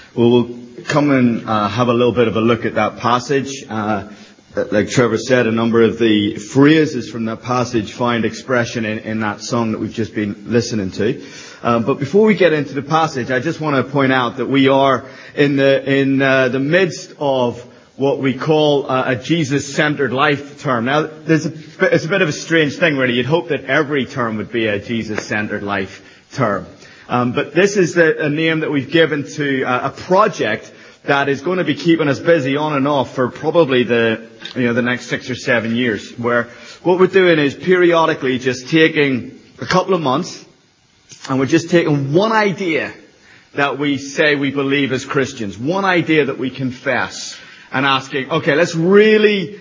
We'll come and have a little bit of a look at that passage. Like Trevor said, a number of the phrases from that passage find expression in that song that we've just been listening to. But before we get into the passage, I just want to point out that we are in the midst of what we call a Jesus-centered life term. Now, it's a bit of a strange thing, really. You'd hope that every term would be a Jesus-centered life term. But this is a name that we've given to a project that is going to be keeping us busy on and off for probably the next 6 or 7 years. Where what we're doing is periodically just taking a couple of months, and we're just taking one idea that we say we believe as Christians, one idea that we confess, and asking, okay, let's really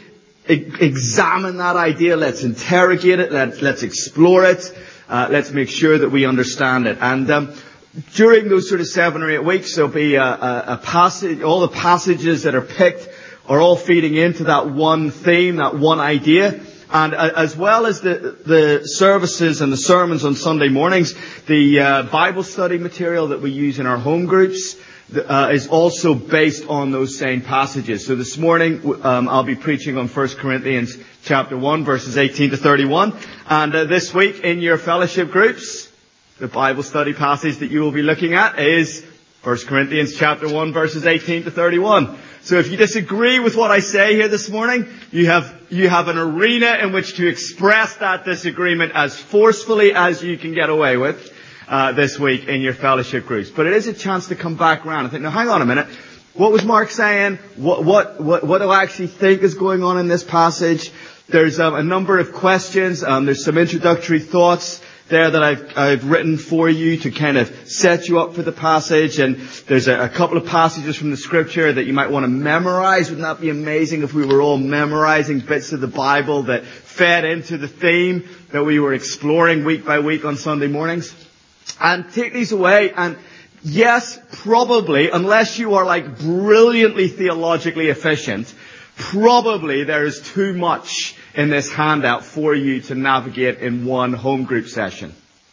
examine that idea, let's interrogate it, let's explore it, let's make sure that we understand it. And during those sort of 7 or 8 weeks, there'll be a passage. All the passages that are picked are all feeding into that one theme, that one idea. And as well as the services and the sermons on Sunday mornings, the Bible study material that we use in our home groups is also based on those same passages. So this morning I'll be preaching on 1 Corinthians chapter 1, verses 18 to 31. And this week in your fellowship groups, the Bible study passage that you will be looking at is 1 Corinthians chapter 1, verses 18 to 31. So if you disagree with what I say here this morning, you have an arena in which to express that disagreement as forcefully as you can get away with this week in your fellowship groups. But it is a chance to come back around and think, now hang on a minute, what was Mark saying? What do I actually think is going on in this passage? There's a number of questions. There's some introductory thoughts there that I've written for you to kind of set you up for the passage. And there's a couple of passages from the scripture that you might want to memorize. Wouldn't that be amazing if we were all memorizing bits of the Bible that fed into the theme that we were exploring week by week on Sunday mornings? And take these away, and yes, probably, unless you are like brilliantly theologically efficient, probably there is too much in this handout for you to navigate in one home group session.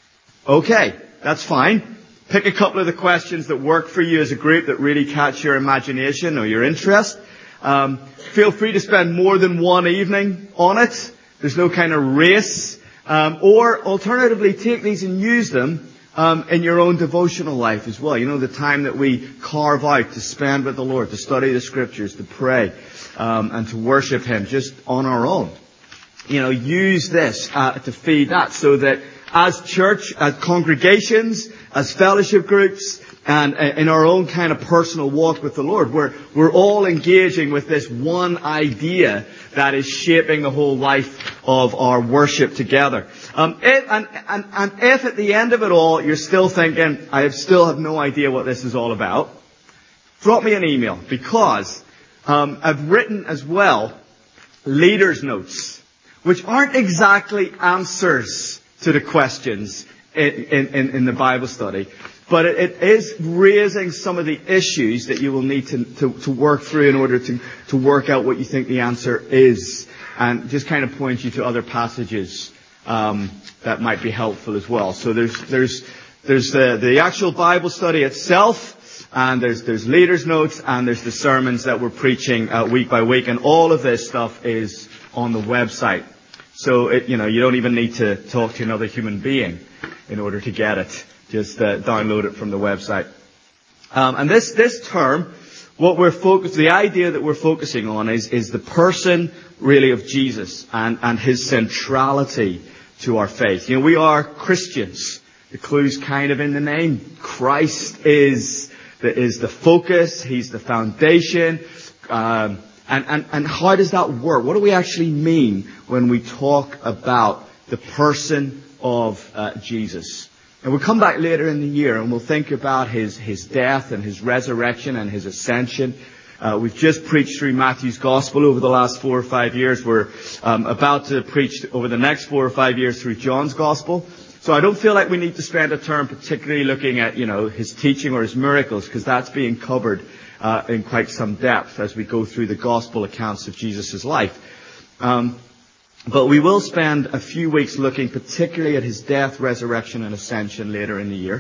Okay, that's fine. Pick a couple of the questions that work for you as a group that really catch your imagination or your interest. Feel free to spend more than one evening on it. There's no kind of race. Or alternatively, take these and use them in your own devotional life as well. You know, the time that we carve out to spend with the Lord, to study the scriptures, to pray, and to worship Him just on our own. You know, use this to feed that, so that as church, as congregations, as fellowship groups, and in our own kind of personal walk with the Lord, we're all engaging with this one idea that is shaping the whole life of our worship together. If at the end of it all you're still thinking, I still have no idea what this is all about, drop me an email, because I've written as well leaders' notes, which aren't exactly answers to the questions in the Bible study, but it is raising some of the issues that you will need to work through in order to work out what you think the answer is, and just kind of point you to other passages that might be helpful as well. So there's the actual Bible study itself, and there's leaders' notes, and there's the sermons that we're preaching week by week, and all of this stuff is on the website. So you don't even need to talk to another human being in order to get it. Just download it from the website. And this term, the idea that we're focusing on is the person really of Jesus and His centrality to our faith. You know, we are Christians. The clue's kind of in the name. Christ is the focus. He's the foundation. And how does that work? What do we actually mean when we talk about the person of Jesus? And we'll come back later in the year and we'll think about His death and His resurrection and His ascension. We've just preached through Matthew's Gospel over the last 4 or 5 years. We're about to preach over the next 4 or 5 years through John's Gospel. So I don't feel like we need to spend a term particularly looking at, His teaching or His miracles, because that's being covered in quite some depth as we go through the Gospel accounts of Jesus' life. But we will spend a few weeks looking particularly at His death, resurrection and ascension later in the year.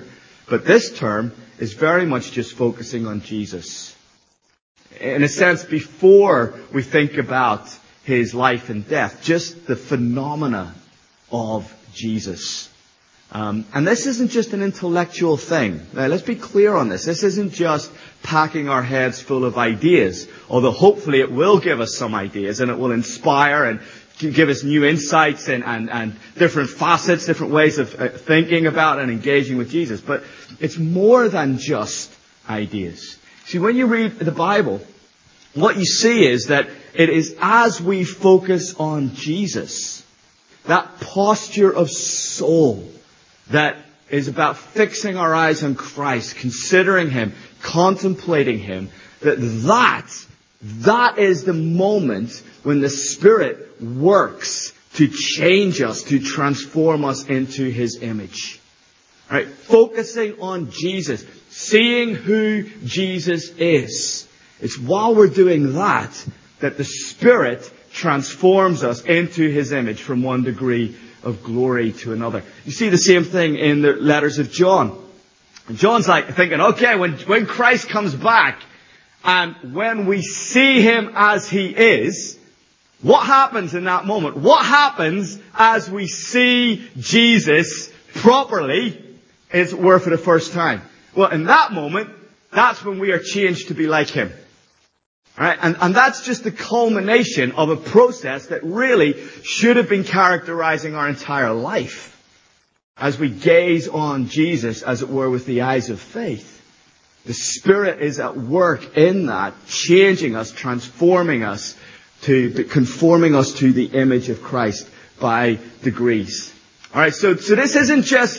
But this term is very much just focusing on Jesus. In a sense, before we think about his life and death, just the phenomena of Jesus. And this isn't just an intellectual thing. Now, let's be clear on this. This isn't just packing our heads full of ideas, although hopefully it will give us some ideas and it will inspire and give us new insights and different facets, different ways of thinking about and engaging with Jesus. But it's more than just ideas. See, when you read the Bible, what you see is that it is as we focus on Jesus, that posture of soul that is about fixing our eyes on Christ, considering him, contemplating him, that is the moment when the Spirit works to change us, to transform us into his image. Right? Focusing on Jesus, seeing who Jesus is. It's while we're doing that the Spirit transforms us into his image from one degree of glory to another. You see the same thing in the letters of John. John's like thinking, okay, when Christ comes back and when we see him as he is, what happens in that moment? What happens as we see Jesus properly is we're for the first time? Well, in that moment, that's when we are changed to be like him. Right? And that's just the culmination of a process that really should have been characterizing our entire life. As we gaze on Jesus, as it were, with the eyes of faith. The Spirit is at work in that, changing us, transforming us, conforming us to the image of Christ by degrees. Alright, so this isn't just,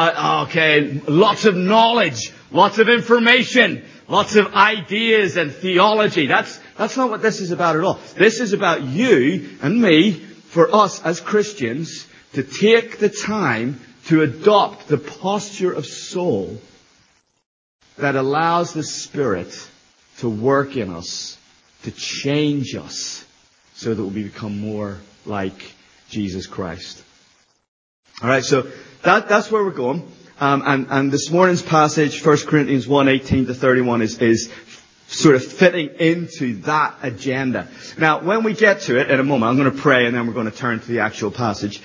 lots of knowledge, lots of information, lots of ideas and theology. That's not what this is about at all. This is about you and me, for us as Christians, to take the time to adopt the posture of soul that allows the Spirit to work in us, to change us, so that we become more like Jesus Christ. Alright, so that's where we're going. And this morning's passage, 1 Corinthians 1:18-31, is sort of fitting into that agenda. Now, when we get to it in a moment, I'm going to pray and then we're going to turn to the actual passage.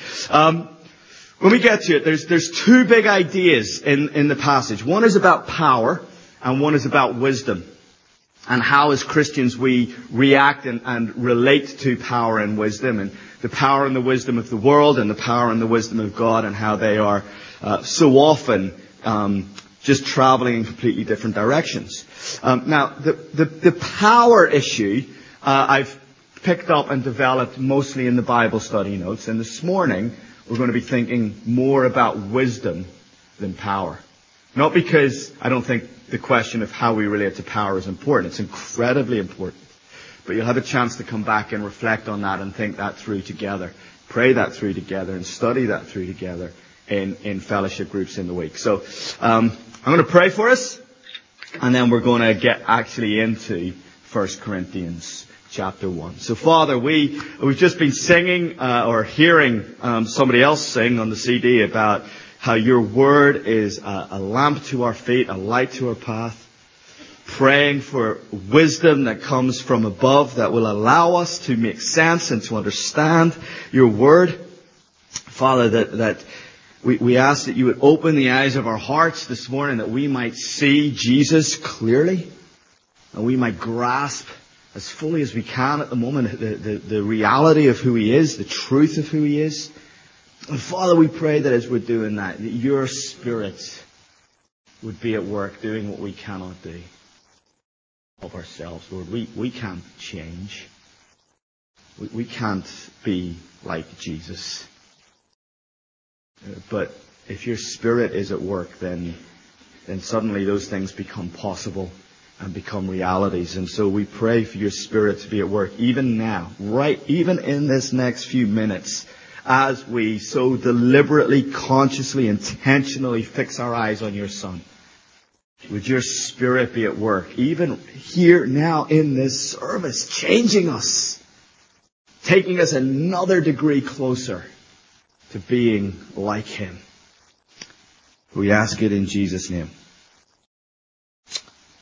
When we get to it, there's two big ideas in the passage. One is about power and one is about wisdom. And how as Christians we react and relate to power and wisdom, and the power and the wisdom of the world and the power and the wisdom of God, and how they are so often just traveling in completely different directions. Now, the power issue I've picked up and developed mostly in the Bible study notes, and this morning we're going to be thinking more about wisdom than power. Not because I don't think the question of how we relate to power is important. It's incredibly important. But you'll have a chance to come back and reflect on that and think that through together. Pray that through together and study that through together in fellowship groups in the week. So I'm going to pray for us, and then we're going to get actually into 1 Corinthians chapter 1. So Father, we've just been singing or hearing somebody else sing on the CD about how your word is a lamp to our feet, a light to our path. Praying for wisdom that comes from above that will allow us to make sense and to understand your word. Father, that we ask that you would open the eyes of our hearts this morning, that we might see Jesus clearly, and we might grasp as fully as we can at the moment the reality of who he is, the truth of who he is. And Father, we pray that as we're doing that your Spirit would be at work doing what we cannot do of ourselves, Lord. We can't change. We can't be like Jesus. But if your Spirit is at work, then suddenly those things become possible and become realities. And so we pray for your Spirit to be at work even now, right, even in this next few minutes, as we so deliberately, consciously, intentionally fix our eyes on your Son. Would your Spirit be at work, even here now in this service, changing us, taking us another degree closer to being like him. We ask it in Jesus' name.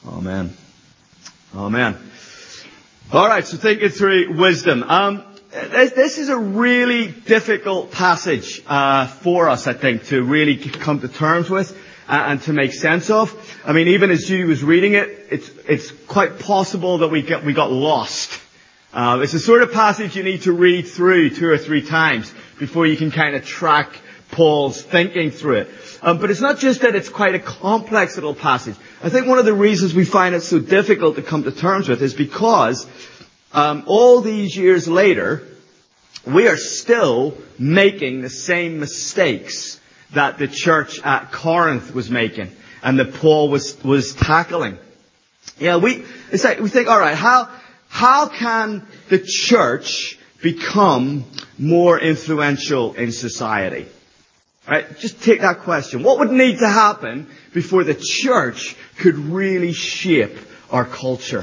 Amen. Amen. All right, so thinking through wisdom. This is a really difficult passage for us, I think, to really come to terms with and to make sense of. I mean, even as Judy was reading it, it's quite possible that we got lost. It's the sort of passage you need to read through 2 or 3 times before you can kind of track Paul's thinking through it. But it's not just that it's quite a complex little passage. I think one of the reasons we find it so difficult to come to terms with is because all these years later, we are still making the same mistakes that the church at Corinth was making and that Paul was tackling. Yeah, we think, all right, how can the church become more influential in society? Right? Just take that question. What would need to happen before the church could really shape our culture?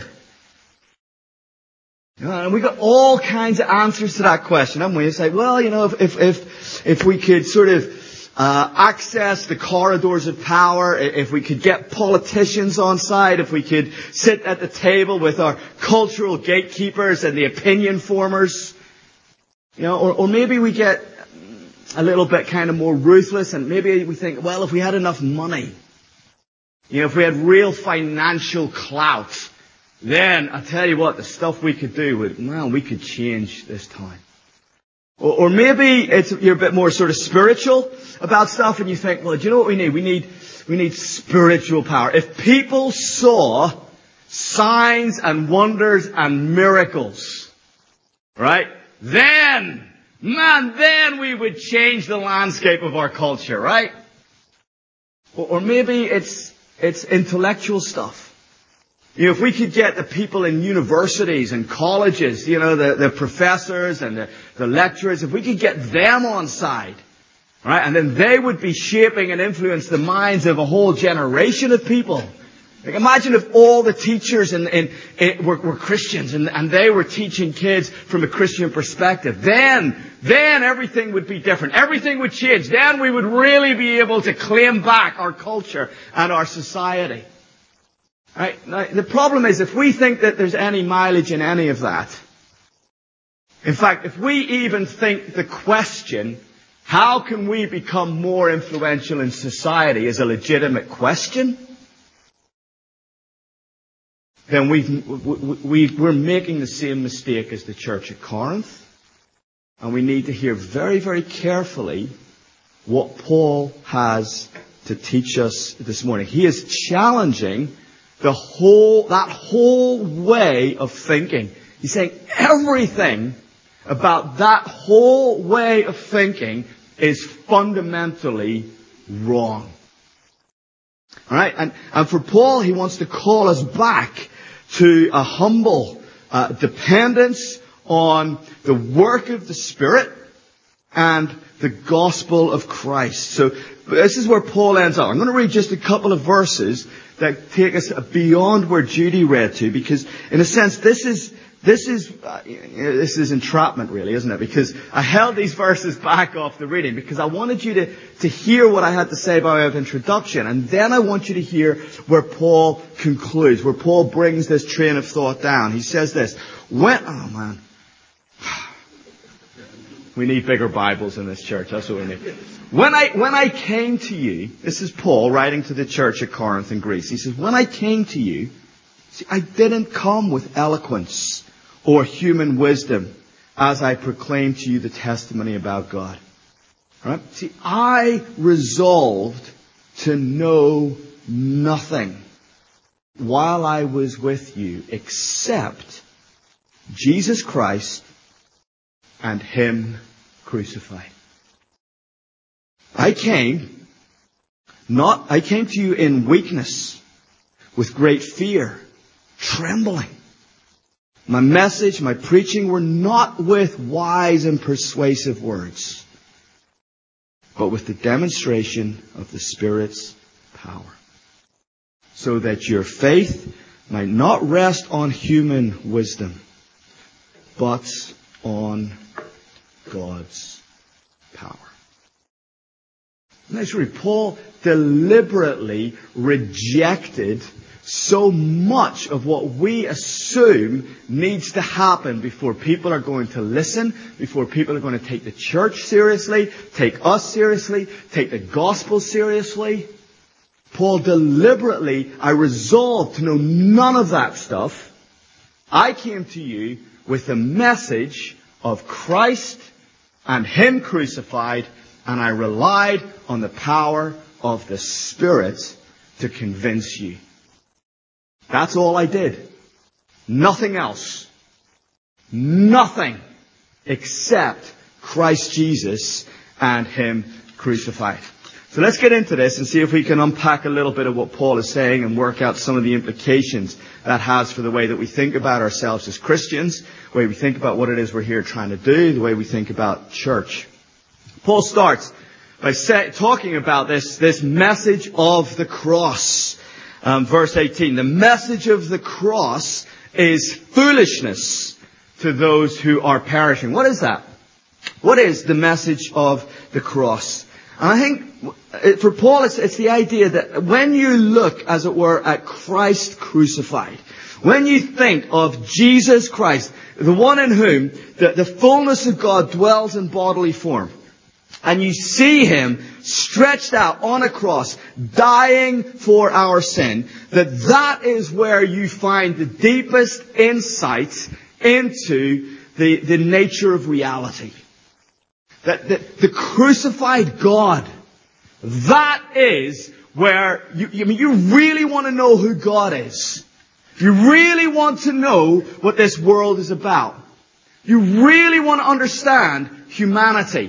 And we got all kinds of answers to that question, haven't we? It's like, well, if we could sort of access the corridors of power, if we could get politicians on side, if we could sit at the table with our cultural gatekeepers and the opinion formers, or maybe we get a little bit kind of more ruthless and maybe we think, well, if we had enough money, if we had real financial clout, then I tell you what, the stuff we could do we could change this time. Or maybe you're a bit more sort of spiritual about stuff and you think, well, do you know what we need? We need spiritual power. If people saw signs and wonders and miracles, right? Then we would change the landscape of our culture, right? Or maybe it's intellectual stuff. If we could get the people in universities and colleges, the professors and the lecturers, if we could get them on side, right? And then they would be shaping and influence the minds of a whole generation of people. Like imagine if all the teachers were Christians and they were teaching kids from a Christian perspective. Then everything would be different. Everything would change. Then we would really be able to claim back our culture and our society. Right? Now, the problem is if we think that there's any mileage in any of that, in fact, if we even think the question, how can we become more influential in society, is a legitimate question, then we're making the same mistake as the church at Corinth. And we need to hear very, very carefully what Paul has to teach us this morning. He is challenging that whole way of thinking. He's saying everything about that whole way of thinking is fundamentally wrong. All right? And for Paul, he wants to call us back to a humble dependence on the work of the Spirit and the gospel of Christ. So this is where Paul ends up. I'm going to read just a couple of verses that take us beyond where Judy read to, because in a sense this is entrapment, really, isn't it? Because I held these verses back off the reading because I wanted you to hear what I had to say by way of introduction, and then I want you to hear where Paul concludes, where Paul brings this train of thought down. He says this: we need bigger Bibles in this church. That's what we need. When I came to you, this is Paul writing to the church at Corinth in Greece. He says, when I came to you, see, I didn't come with eloquence or human wisdom as I proclaimed to you the testimony about God. All right? See, I resolved to know nothing while I was with you except Jesus Christ and Him crucified. I came to you in weakness, with great fear, trembling. My message, my preaching were not with wise and persuasive words, but with the demonstration of the Spirit's power, so that your faith might not rest on human wisdom, but on God's power. Let's read. Paul deliberately rejected so much of what we assume needs to happen before people are going to listen, before people are going to take the church seriously, take us seriously, take the gospel seriously. Paul deliberately, I resolved to know none of that stuff. I came to you with the message of Christ and Him crucified, and I relied on the power of the Spirit to convince you. That's all I did. Nothing else. Nothing except Christ Jesus and Him crucified. So let's get into this and see if we can unpack a little bit of what Paul is saying and work out some of the implications that has for the way that we think about ourselves as Christians, the way we think about what it is we're here trying to do, the way we think about church. Paul starts by talking about this message of the cross. Verse 18, the message of the cross is foolishness to those who are perishing. What is that? What is the message of the cross? And I think for Paul it's the idea that when you look, as it were, at Christ crucified, when you think of Jesus Christ, the one in whom the fullness of God dwells in bodily form, and you see Him stretched out on a cross, dying for our sin, that is where you find the deepest insight into the nature of reality. That the crucified God, that is where you really want to know who God is. You really want to know what this world is about. You really want to understand humanity.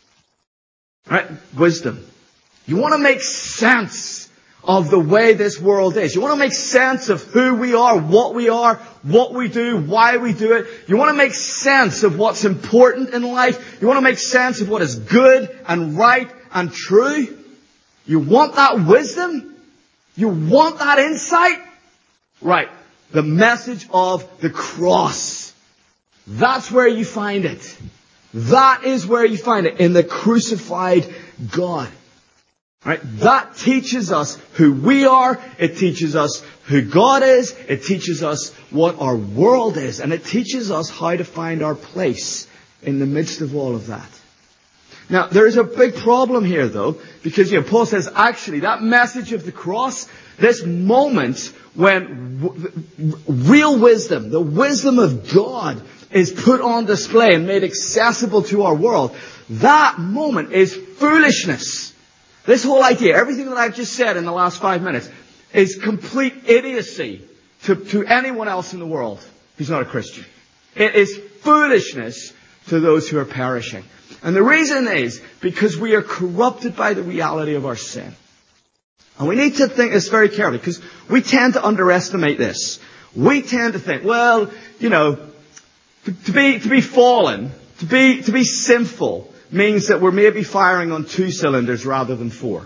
Right? Wisdom. You want to make sense of the way this world is. You want to make sense of who we are, what we do, why we do it. You want to make sense of what's important in life. You want to make sense of what is good and right and true. You want that wisdom? You want that insight? Right. The message of the cross. That's where you find it. That is where you find it, in the crucified God. Right? That teaches us who we are. It teaches us who God is. It teaches us what our world is. And it teaches us how to find our place in the midst of all of that. Now, there is a big problem here, though, because Paul says, actually, that message of the cross, this moment when real wisdom, the wisdom of God, is put on display and made accessible to our world, that moment is foolishness. This whole idea, everything that I've just said in the last 5 minutes, is complete idiocy to anyone else in the world who's not a Christian. It is foolishness to those who are perishing. And the reason is because we are corrupted by the reality of our sin. And we need to think this very carefully, because we tend to underestimate this. We tend to think, well, to be fallen, to be sinful, means that we're maybe firing on 2 cylinders rather than 4.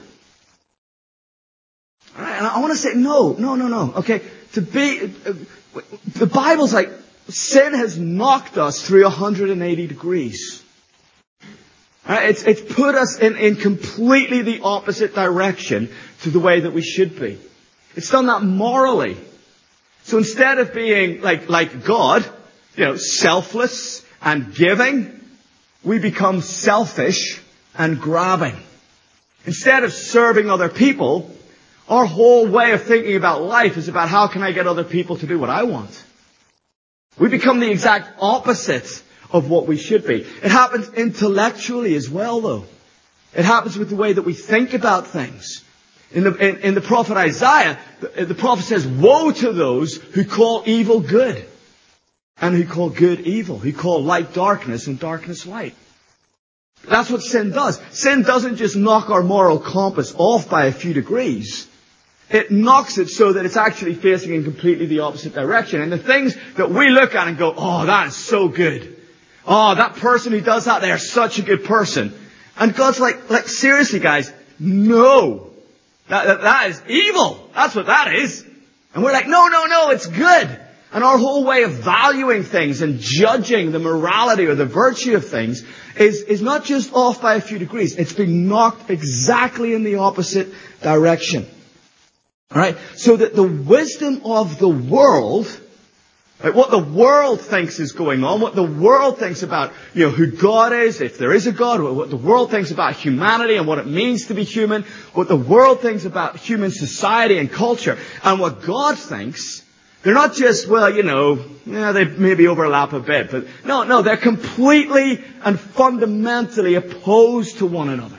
All right, and I want to say, no. Okay, the Bible's like, sin has knocked us through 180 degrees. All right, it's put us in completely the opposite direction to the way that we should be. It's done that morally. So instead of being like God, selfless and giving, we become selfish and grabbing. Instead of serving other people, our whole way of thinking about life is about how can I get other people to do what I want. We become the exact opposite of what we should be. It happens intellectually as well, though. It happens with the way that we think about things. In the prophet Isaiah, the prophet says, woe to those who call evil good and who call good evil, who call light darkness and darkness light. That's what sin does. Sin doesn't just knock our moral compass off by a few degrees. It knocks it so that it's actually facing in completely the opposite direction. And the things that we look at and go, oh, that is so good. Oh, that person who does that, they're such a good person. And God's like seriously, guys, no. That is evil. That's what that is. And we're like, no, it's good. And our whole way of valuing things and judging the morality or the virtue of things is not just off by a few degrees. It's been knocked exactly in the opposite direction. Alright? So that the wisdom of the world, right, what the world thinks is going on, what the world thinks about, who God is, if there is a God, what the world thinks about humanity and what it means to be human, what the world thinks about human society and culture, and what God thinks, they're not just, they maybe overlap a bit, but no, they're completely and fundamentally opposed to one another.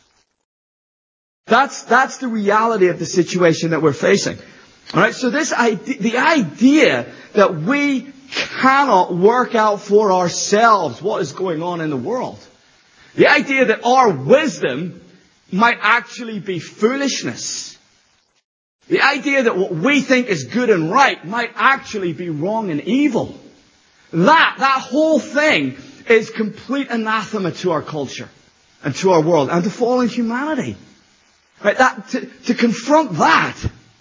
That's the reality of the situation that we're facing. Alright, so the idea that we cannot work out for ourselves what is going on in the world, the idea that our wisdom might actually be foolishness, the idea that what we think is good and right might actually be wrong and evil. That whole thing is complete anathema to our culture and to our world and to fallen humanity. Right? To confront that.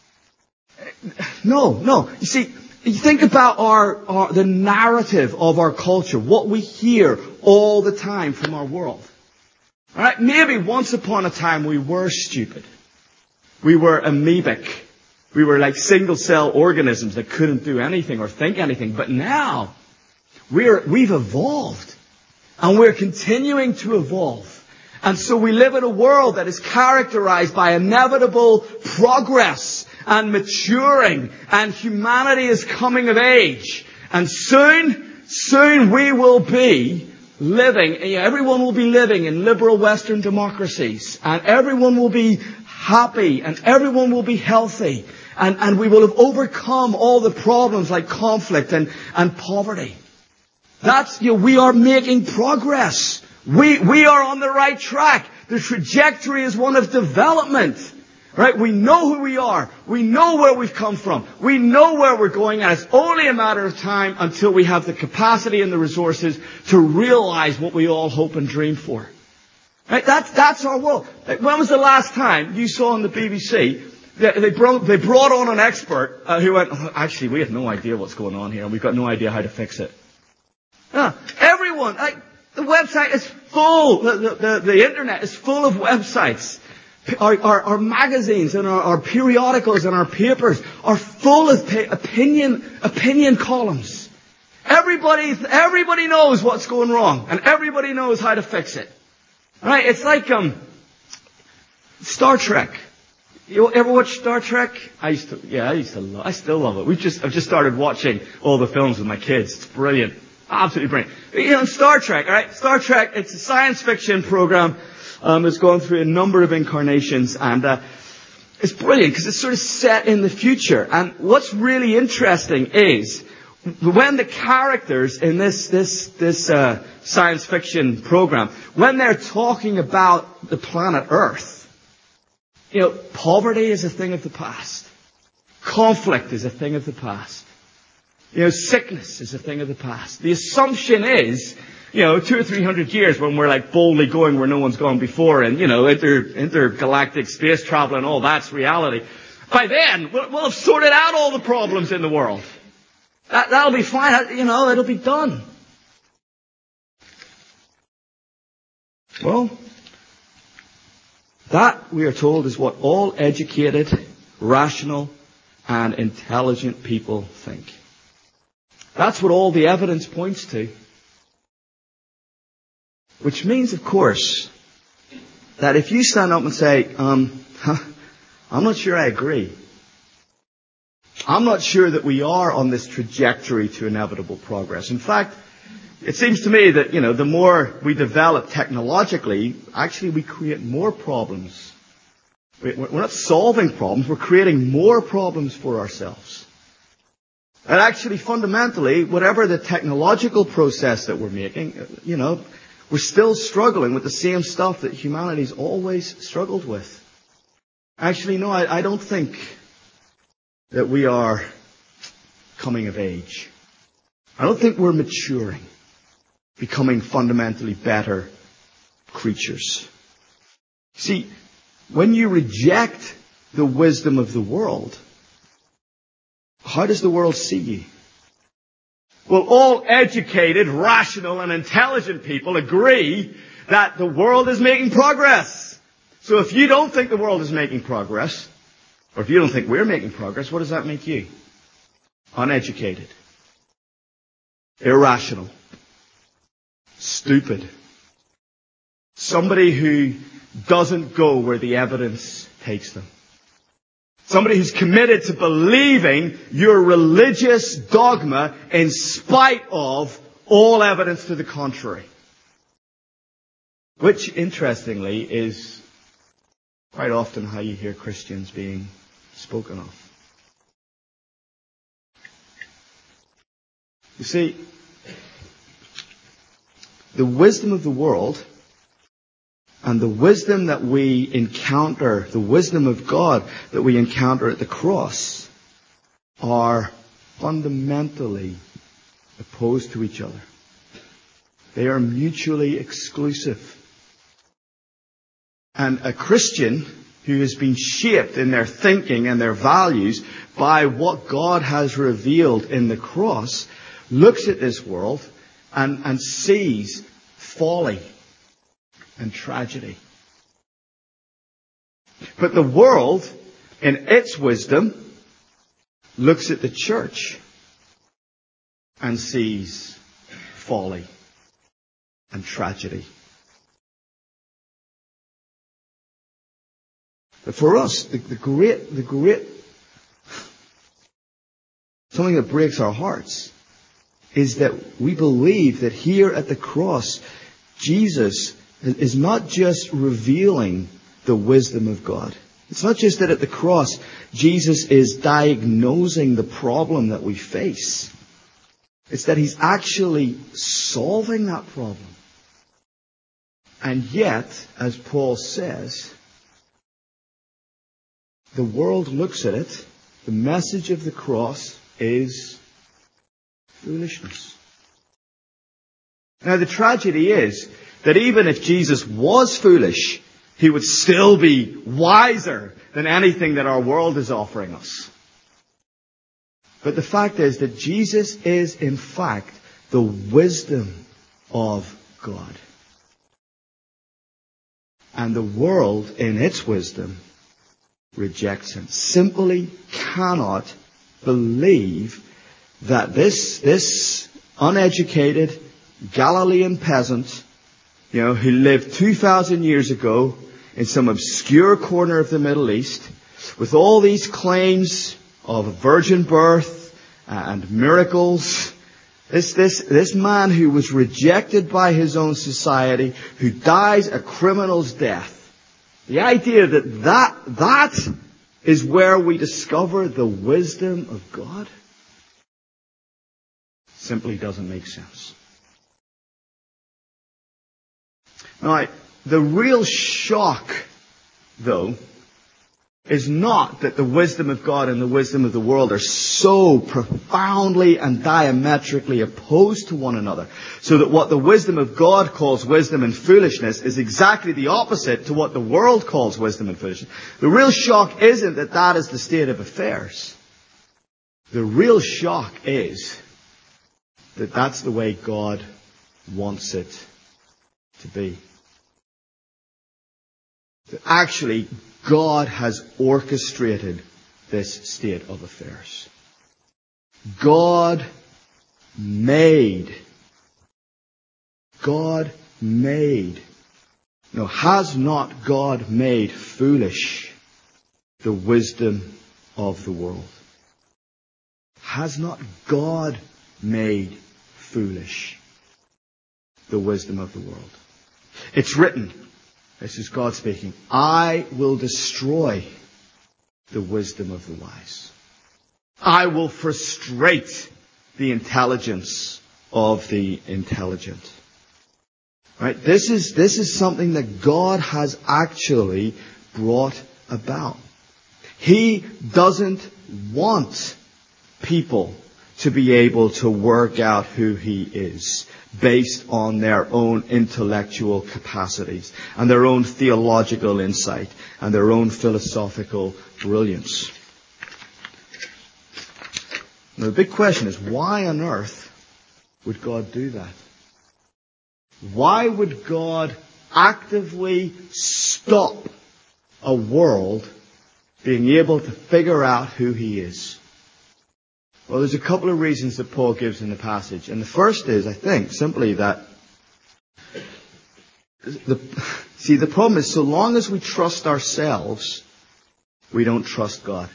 No. You see, you think about the narrative of our culture, what we hear all the time from our world. All right? Maybe once upon a time we were stupid. We were amoebic. We were like single-cell organisms that couldn't do anything or think anything. But now, we've evolved. And we're continuing to evolve. And so we live in a world that is characterized by inevitable progress and maturing. And humanity is coming of age. And soon we will be living, everyone will be living in liberal Western democracies. And everyone will be happy and everyone will be healthy. And we will have overcome all the problems like conflict and poverty. We are making progress. We are on the right track. The trajectory is one of development. Right? We know who we are. We know where we've come from. We know where we're going, and it's only a matter of time until we have the capacity and the resources to realize what we all hope and dream for. Right? That's our world. When was the last time you saw on the BBC they brought on an expert who went, actually, we have no idea what's going on here, and we've got no idea how to fix it. Everyone, the website is full. The internet is full of websites. Our magazines and our periodicals and our papers are full of opinion columns. Everybody knows what's going wrong, and everybody knows how to fix it. Right? It's like Star Trek. You ever watch Star Trek? I still love it. I've just started watching all the films with my kids. It's brilliant. Absolutely brilliant. Star Trek, alright? Star Trek, it's a science fiction program. It's gone through a number of incarnations, and it's brilliant because it's sort of set in the future. And what's really interesting is when the characters in this science fiction program, when they're talking about the planet Earth, poverty is a thing of the past. Conflict is a thing of the past. Sickness is a thing of the past. The assumption is, 200 or 300 years when we're like boldly going where no one's gone before, and, intergalactic space travel and all that's reality. By then, we'll have sorted out all the problems in the world. That'll be fine. It'll be done. Well, that, we are told, is what all educated, rational, and intelligent people think. That's what all the evidence points to. Which means, of course, that if you stand up and say, I'm not sure I agree. I'm not sure that we are on this trajectory to inevitable progress. In fact, it seems to me that, the more we develop technologically, actually we create more problems. We're not solving problems, we're creating more problems for ourselves. And actually, fundamentally, whatever the technological process that we're making, we're still struggling with the same stuff that humanity's always struggled with. Actually, no, I don't think that we are coming of age. I don't think we're maturing, becoming fundamentally better creatures. See, when you reject the wisdom of the world, how does the world see you? Well, all educated, rational, and intelligent people agree that the world is making progress. So if you don't think the world is making progress, or if you don't think we're making progress, what does that make you? Uneducated. Irrational. Stupid. Somebody who doesn't go where the evidence takes them. Somebody who's committed to believing your religious dogma in spite of all evidence to the contrary. Which, interestingly, is quite often how you hear Christians being spoken of. You see, the wisdom of the world and the wisdom that we encounter, the wisdom of God that we encounter at the cross, are fundamentally opposed to each other. They are mutually exclusive. And a Christian who has been shaped in their thinking and their values by what God has revealed in the cross looks at this world and sees folly and tragedy. But the world, in its wisdom, looks at the church and sees folly and tragedy. But for us, the great, something that breaks our hearts is that we believe that here at the cross, Jesus is not just revealing the wisdom of God. It's not just that at the cross, Jesus is diagnosing the problem that we face. It's that He's actually solving that problem. And yet, as Paul says, the world looks at it. The message of the cross is foolishness. Now, the tragedy is that even if Jesus was foolish, He would still be wiser than anything that our world is offering us. But the fact is that Jesus is, in fact, the wisdom of God. And the world, in its wisdom, rejects Him. Simply cannot believe that this uneducated Galilean peasant, who lived 2,000 years ago in some obscure corner of the Middle East, with all these claims of a virgin birth and miracles, this man who was rejected by his own society, who dies a criminal's death, the idea that is where we discover the wisdom of God simply doesn't make sense. Now, the real shock, though, is not that the wisdom of God and the wisdom of the world are so profoundly and diametrically opposed to one another, so that what the wisdom of God calls wisdom and foolishness is exactly the opposite to what the world calls wisdom and foolishness. The real shock isn't that that is the state of affairs. The real shock is that that's the way God wants it to be. That actually God has orchestrated this state of affairs. God made. No, has not God made foolish the wisdom of the world? Has not God made foolish the wisdom of the world? It's written, this is God speaking, I will destroy the wisdom of the wise. I will frustrate the intelligence of the intelligent. Right? This is something that God has actually brought about. He doesn't want people to be able to work out who He is based on their own intellectual capacities and their own theological insight and their own philosophical brilliance. Now, the big question is, why on earth would God do that? Why would God actively stop a world being able to figure out who He is? Well, there's a couple of reasons that Paul gives in the passage. And the first is, I think, simply that the problem is so long as we trust ourselves, we don't trust God.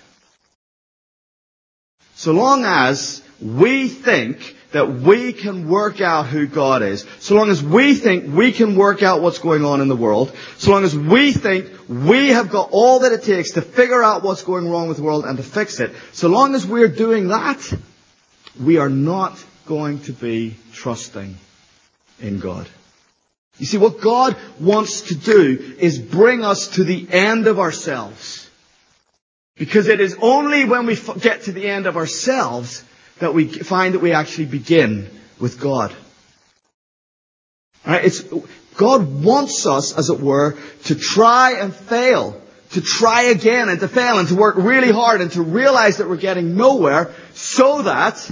So long as we think that we can work out who God is, so long as we think we can work out what's going on in the world, so long as we think we have got all that it takes to figure out what's going wrong with the world and to fix it, so long as we're doing that, we are not going to be trusting in God. You see, what God wants to do is bring us to the end of ourselves. Because it is only when we get to the end of ourselves that we find that we actually begin with God. Right? God wants us, as it were, to try and fail, to try again and to fail and to work really hard and to realize that we're getting nowhere so that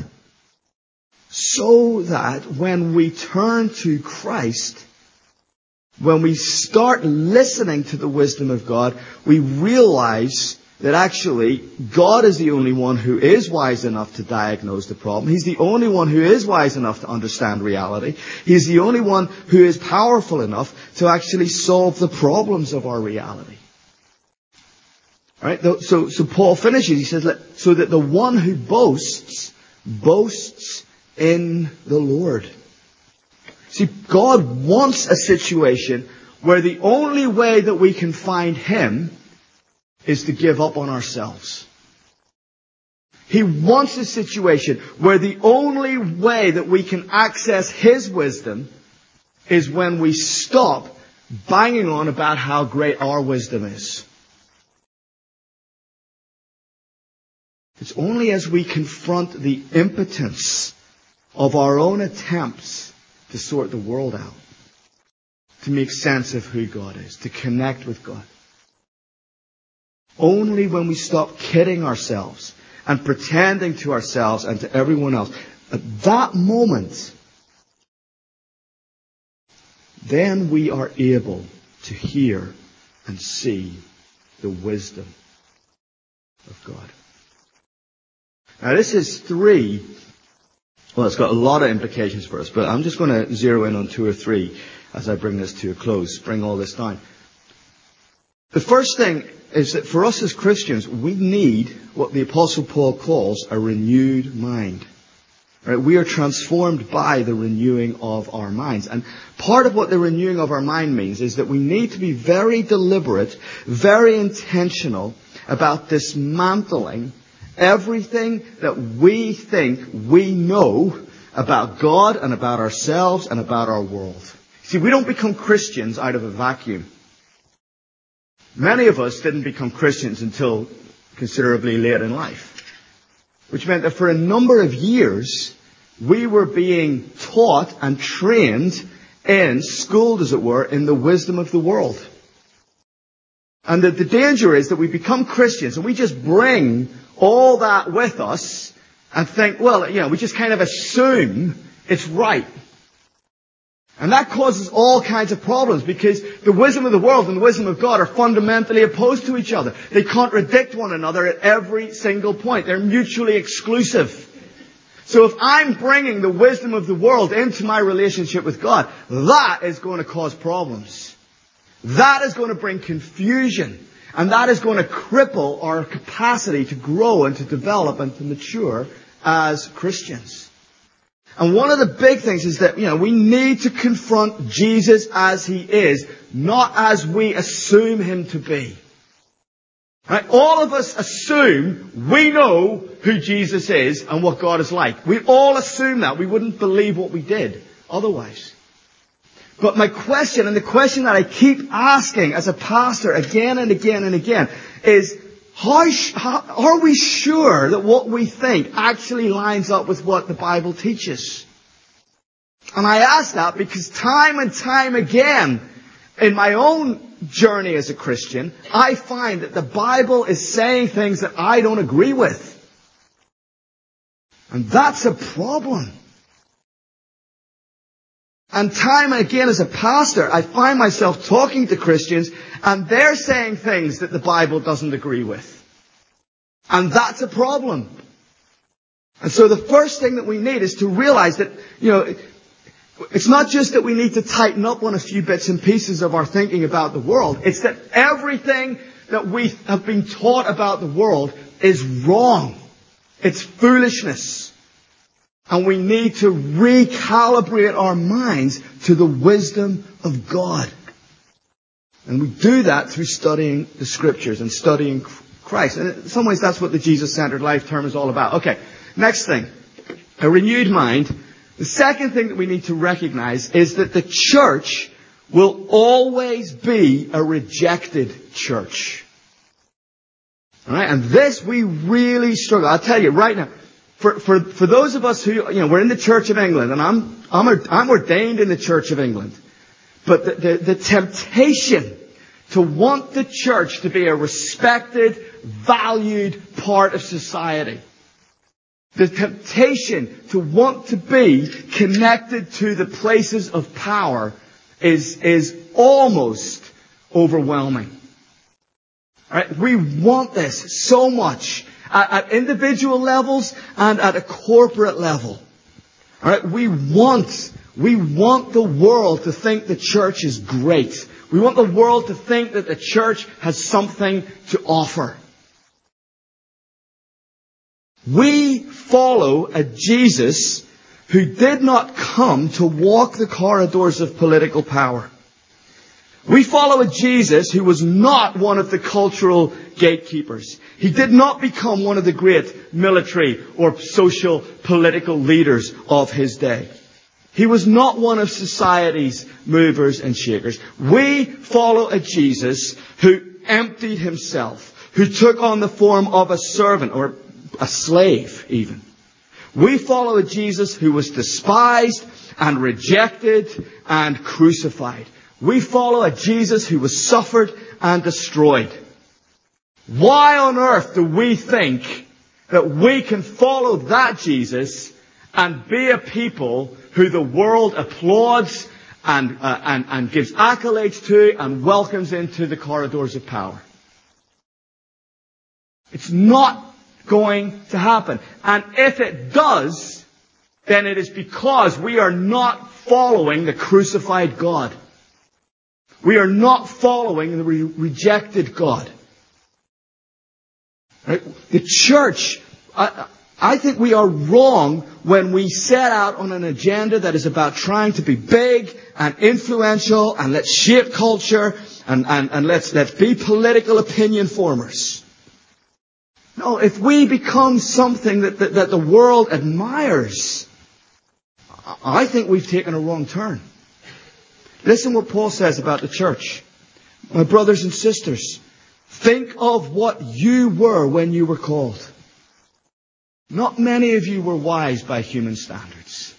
when we turn to Christ, when we start listening to the wisdom of God, we realize that actually God is the only one who is wise enough to diagnose the problem. He's the only one who is wise enough to understand reality. He's the only one who is powerful enough to actually solve the problems of our reality. All right? So Paul finishes. He says, so that the one who boasts in the Lord. See, God wants a situation where the only way that we can find Him is to give up on ourselves. He wants a situation where the only way that we can access His wisdom is when we stop banging on about how great our wisdom is. It's only as we confront the impotence of our own attempts to sort the world out, to make sense of who God is, to connect with God. Only when we stop kidding ourselves and pretending to ourselves and to everyone else, at that moment, then we are able to hear and see the wisdom of God. Now this is it's got a lot of implications for us, but I'm just going to zero in on 2 or 3 as I bring this to a close, bring all this down. The first thing is that for us as Christians, we need what the Apostle Paul calls a renewed mind. Right? We are transformed by the renewing of our minds. And part of what the renewing of our mind means is that we need to be very deliberate, very intentional about dismantling everything that we think we know about God and about ourselves and about our world. See, we don't become Christians out of a vacuum. Many of us didn't become Christians until considerably late in life. Which meant that for a number of years, we were being taught and trained and schooled, as it were, in the wisdom of the world. And that the danger is that we become Christians and we just bring all that with us and think, we just kind of assume it's right. And that causes all kinds of problems because the wisdom of the world and the wisdom of God are fundamentally opposed to each other. They contradict one another at every single point. They're mutually exclusive. So if I'm bringing the wisdom of the world into my relationship with God, that is going to cause problems. That is going to bring confusion. And that is going to cripple our capacity to grow and to develop and to mature as Christians. And one of the big things is that, we need to confront Jesus as He is, not as we assume Him to be. Right? All of us assume we know who Jesus is and what God is like. We all assume that. We wouldn't believe what we did otherwise. But my question, and the question that I keep asking as a pastor again and again and again, is how are we sure that what we think actually lines up with what the Bible teaches? And I ask that because time and time again, in my own journey as a Christian, I find that the Bible is saying things that I don't agree with. And that's a problem. And time and again as a pastor, I find myself talking to Christians and they're saying things that the Bible doesn't agree with. And that's a problem. And so the first thing that we need is to realize that, it's not just that we need to tighten up on a few bits and pieces of our thinking about the world. It's that everything that we have been taught about the world is wrong. It's foolishness. And we need to recalibrate our minds to the wisdom of God. And we do that through studying the Scriptures and studying Christ. And in some ways that's what the Jesus-centered life term is all about. Okay, next thing. A renewed mind. The second thing that we need to recognize is that the church will always be a rejected church. Alright, and this we really struggle. I'll tell you right now, for those of us who, we're in the Church of England, and I'm ordained in the Church of England. But the temptation to want the church to be a respected, valued part of society. The temptation to want to be connected to the places of power is almost overwhelming. All right? We want this so much at individual levels and at a corporate level. All right? We want the world to think the church is great. We want the world to think that the church has something to offer. We follow a Jesus who did not come to walk the corridors of political power. We follow a Jesus who was not one of the cultural gatekeepers. He did not become one of the great military or social political leaders of his day. He was not one of society's movers and shakers. We follow a Jesus who emptied himself, who took on the form of a servant or a slave even. We follow a Jesus who was despised and rejected and crucified. We follow a Jesus who was suffered and destroyed. Why on earth do we think that we can follow that Jesus and be a people who the world applauds and gives accolades to and welcomes into the corridors of power? It's not going to happen. And if it does, then it is because we are not following the crucified God. We are not following the rejected God. Right? The church, I think we are wrong when we set out on an agenda that is about trying to be big and influential and let's shape culture and let's be political opinion formers. No, if we become something that the world admires, I think we've taken a wrong turn. Listen what Paul says about the church. My brothers and sisters, think of what you were when you were called. Not many of you were wise by human standards.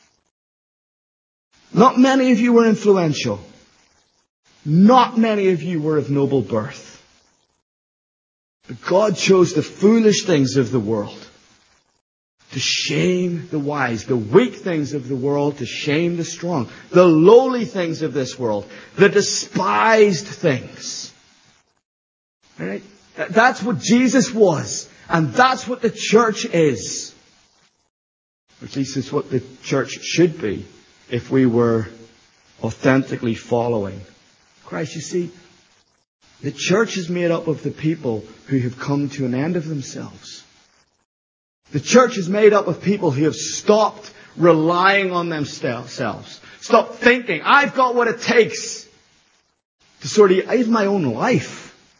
Not many of you were influential. Not many of you were of noble birth. But God chose the foolish things of the world to shame the wise, the weak things of the world to shame the strong, the lowly things of this world, the despised things. All right? That's what Jesus was, and that's what the church is. Or at least it's what the church should be if we were authentically following Christ. You see, the church is made up of the people who have come to an end of themselves. The church is made up of people who have stopped relying on themselves. Stopped thinking, I've got what it takes to sort of, even my own life.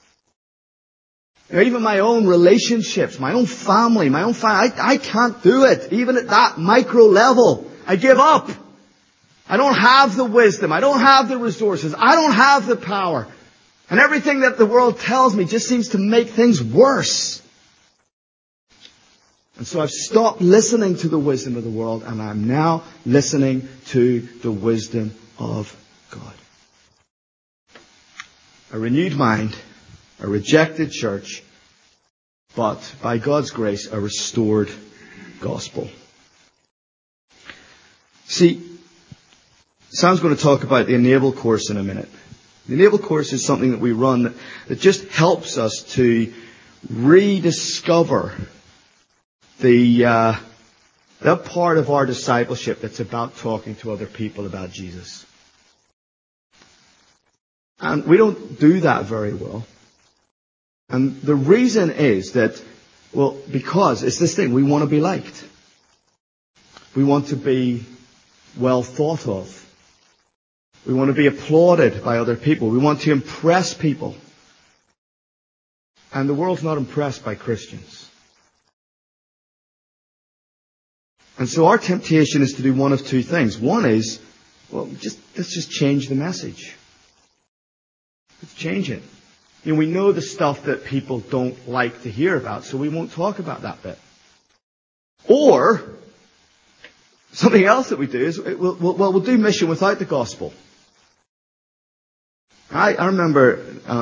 Even my own relationships, my own family, I can't do it. Even at that micro level, I give up. I don't have the wisdom. I don't have the resources. I don't have the power. And everything that the world tells me just seems to make things worse. And so I've stopped listening to the wisdom of the world, and I'm now listening to the wisdom of God. A renewed mind, a rejected church, but by God's grace, a restored gospel. See, Sam's going to talk about the Enable course in a minute. The Enable course is something that we run that just helps us to rediscover that part of our discipleship that's about talking to other people about Jesus. And we don't do that very well. And the reason is that, well, because it's this thing, we want to be liked. We want to be well thought of. We want to be applauded by other people. We want to impress people. And the world's not impressed by Christians. And so our temptation is to do one of two things. One is, well, let's just change the message. Let's change it. You know, we know the stuff that people don't like to hear about, so we won't talk about that bit. Or, something else that we do is, we'll do mission without the gospel. I remember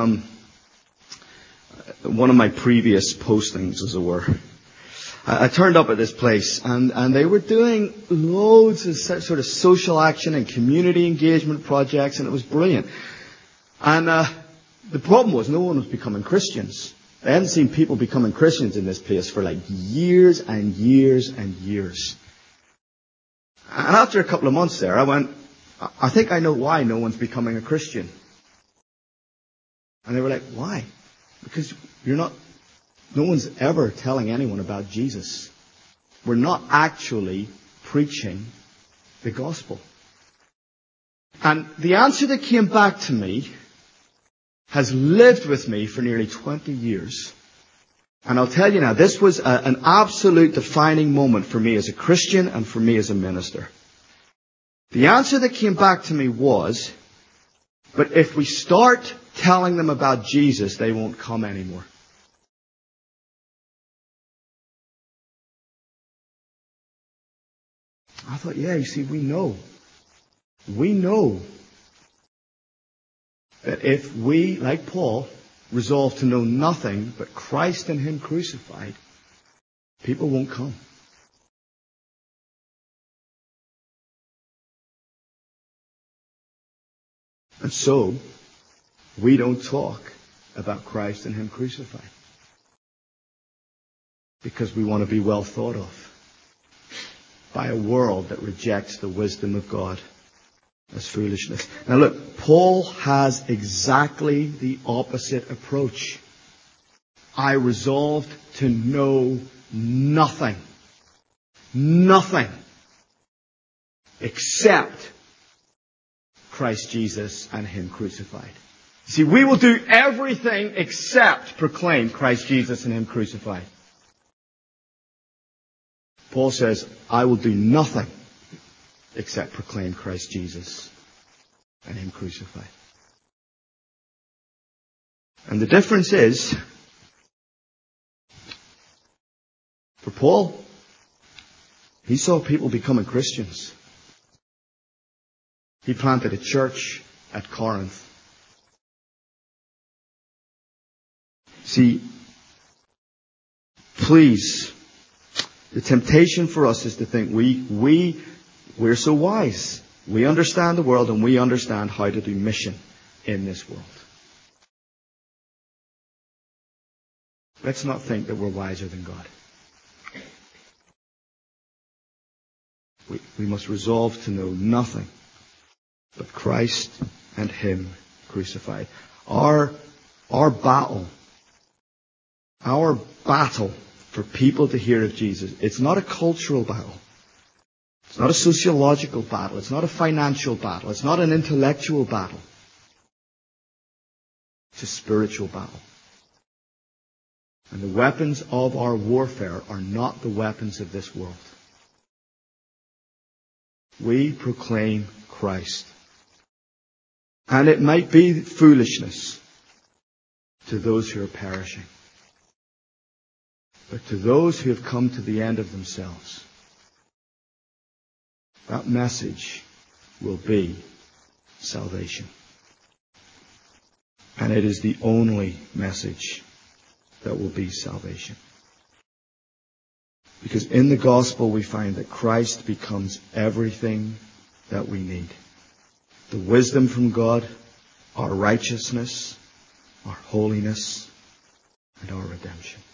one of my previous postings, as it were. I turned up at this place, and they were doing loads of sort of social action and community engagement projects, and it was brilliant. And the problem was no one was becoming Christians. I hadn't seen people becoming Christians in this place for like years and years and years. And after a couple of months there, I went, I think I know why no one's becoming a Christian. And they were like, why? Because no one's ever telling anyone about Jesus. We're not actually preaching the gospel. And the answer that came back to me has lived with me for nearly 20 years. And I'll tell you now, this was an absolute defining moment for me as a Christian and for me as a minister. The answer that came back to me was, but if we start telling them about Jesus, they won't come anymore. I thought, yeah, you see, we know that if we, like Paul, resolve to know nothing but Christ and Him crucified, people won't come. And so, we don't talk about Christ and Him crucified. Because we want to be well thought of by a world that rejects the wisdom of God as foolishness. Now look, Paul has exactly the opposite approach. I resolved to know nothing except Christ Jesus and Him crucified. See, we will do everything except proclaim Christ Jesus and Him crucified. Paul says, I will do nothing except proclaim Christ Jesus and Him crucified. And the difference is, for Paul, he saw people becoming Christians. He planted a church at Corinth. See, please, the temptation for us is to think we're so wise. We understand the world and we understand how to do mission in this world. Let's not think that we're wiser than God. We must resolve to know nothing but Christ and Him crucified. Our battle for people to hear of Jesus, it's not a cultural battle. It's not a sociological battle. It's not a financial battle. It's not an intellectual battle. It's a spiritual battle. And the weapons of our warfare are not the weapons of this world. We proclaim Christ. And it might be foolishness to those who are perishing. But to those who have come to the end of themselves, that message will be salvation. And it is the only message that will be salvation. Because in the gospel we find that Christ becomes everything that we need. the wisdom from God, our righteousness, our holiness, and our redemption.